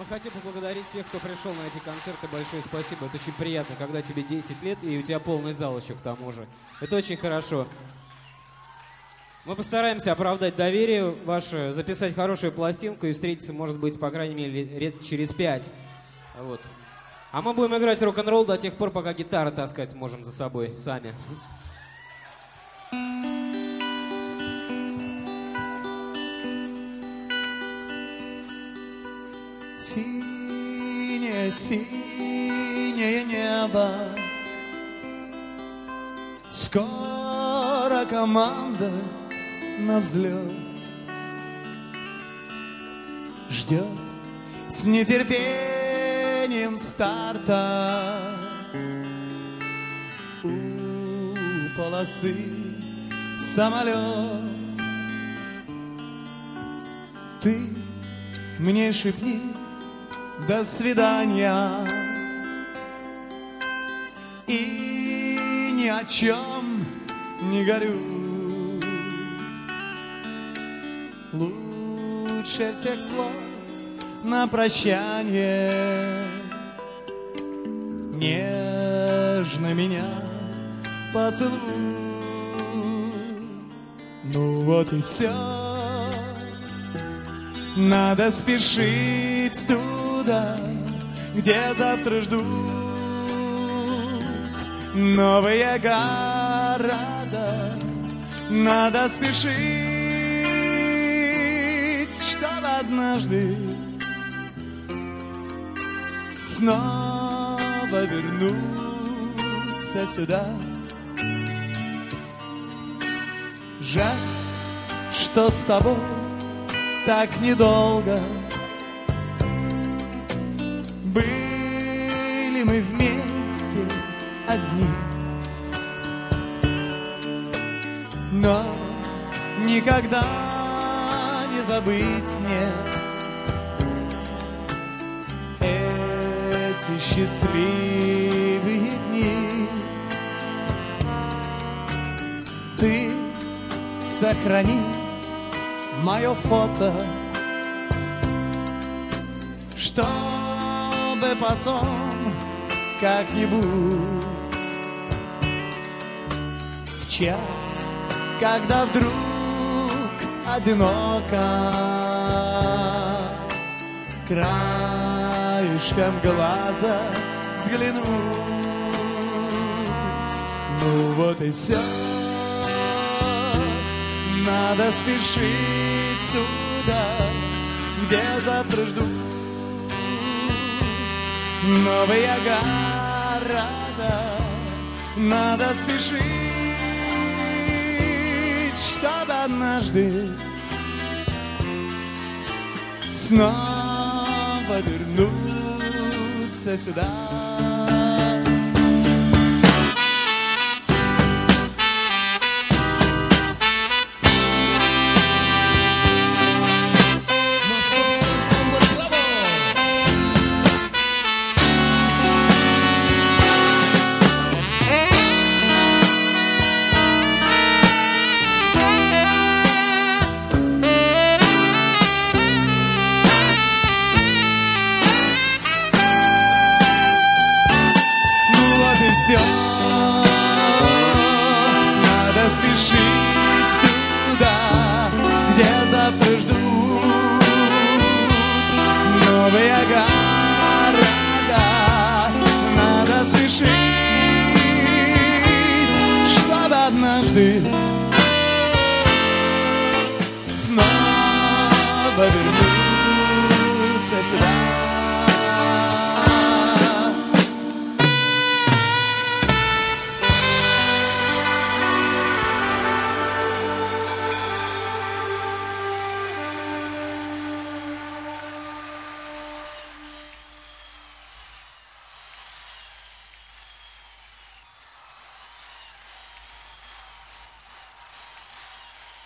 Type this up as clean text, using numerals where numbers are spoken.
Мы хотим поблагодарить всех, кто пришел на эти концерты. Большое спасибо. Это очень приятно, когда тебе 10 лет и у тебя полный зал еще к тому же. Это очень хорошо. Мы постараемся оправдать доверие ваше, записать хорошую пластинку и встретиться, может быть, по крайней мере, лет через 5. Вот. А мы будем играть рок-н-ролл до тех пор, пока гитары таскать сможем за собой сами. Синее, синее небо, скоро команда на взлет ждет с нетерпением старта. У полосы самолет. Ты мне шепни до свидания и ни о чем не горюй. Лучше всех слов на прощание нежно меня поцелуй. Ну вот и все. Надо спешить туда, где завтра ждут новые города. Надо спешить, чтобы однажды снова вернуться сюда. Жаль, что с тобой так недолго были мы вместе одни, но никогда не забыть мне эти счастливые дни. Ты сохрани мое фото, чтобы потом как-нибудь в час, когда вдруг одиноко, краешком глаза взглянуть. Ну вот и все. Надо спешить туда, где завтра ждут новые города. Надо спешить, чтобы однажды снова вернуться сюда. Все, надо спешить туда, где завтра ждут новые города. Надо спешить, чтобы однажды снова вернуться сюда.